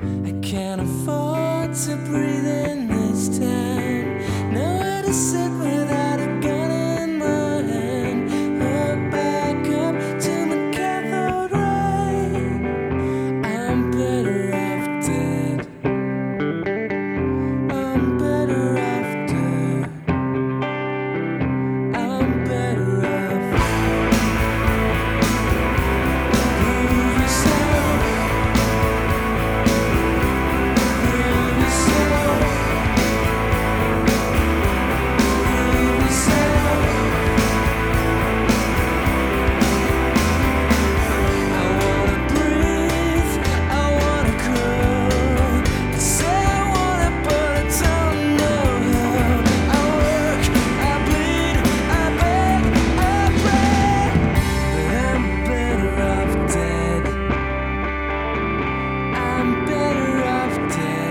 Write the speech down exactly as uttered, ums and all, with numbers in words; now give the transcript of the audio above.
I can't afford to breathe in this town. Nowhere to sit without a gun in my hand. Look back up to my cathode ray. I'm better off dead. I'm better off dead. I'm better off. Prove yourself. Prove yourself. Prove yourself. I wanna breathe, I wanna grow. I say I want it, but I don't know how. I work, I bleed, I beg, I pray, but I'm better off dead. I'm better off dead.